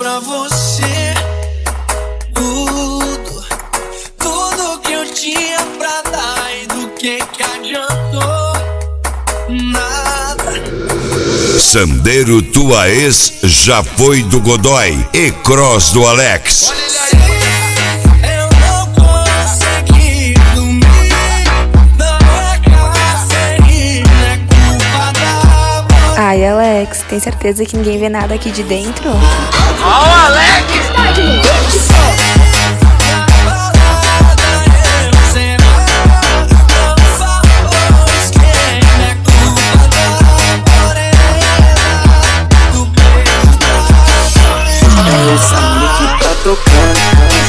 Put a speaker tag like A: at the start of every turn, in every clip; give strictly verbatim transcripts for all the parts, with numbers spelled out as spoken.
A: pra você tudo, tudo que eu tinha pra dar. E do que que adiantou? Nada.
B: Sandeiro, tua ex já foi do Godoy e Cross do Alex.
A: Eu não consegui dormir na casa e não é culpa da.
C: Ai, Alex, tem certeza que ninguém vê nada aqui de dentro?
D: Ó, o Alex!
A: Essa música que tá tocando.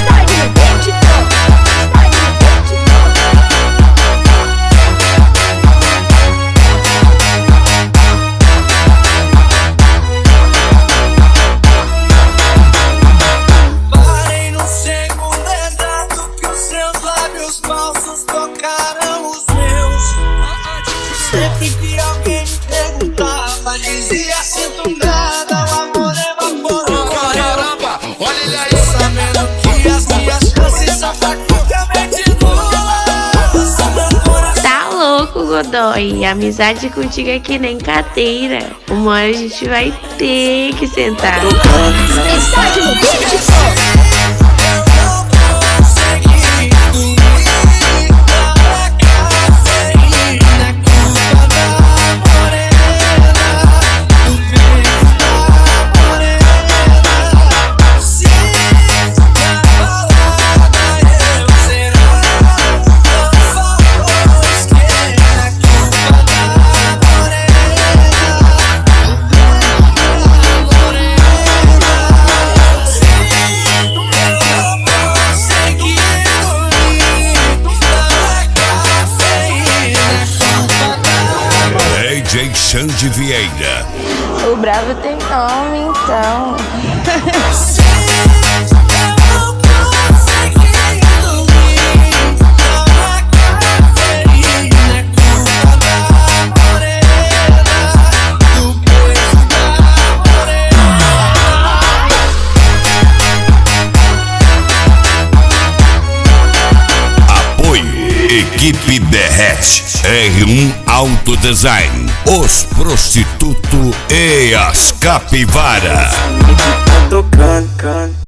A: Parei no segundo exato que os seus lábios falsos tocaram os meus. Sempre que alguém me perguntava, dizia sinto nada, o amor evaporou. Caramba, olha ele aí, sabendo que as minhas chances são praticamente nulas.
E: Tá louco, Godoy? Amizade contigo é que nem cadeira. Uma hora a gente vai ter que sentar.
B: D J Xande Vieira.
C: O bravo tem nome, então.
B: Equipe Derrete, R um Auto Design, Os Prostituto e as Capivara.
A: Tá tocando,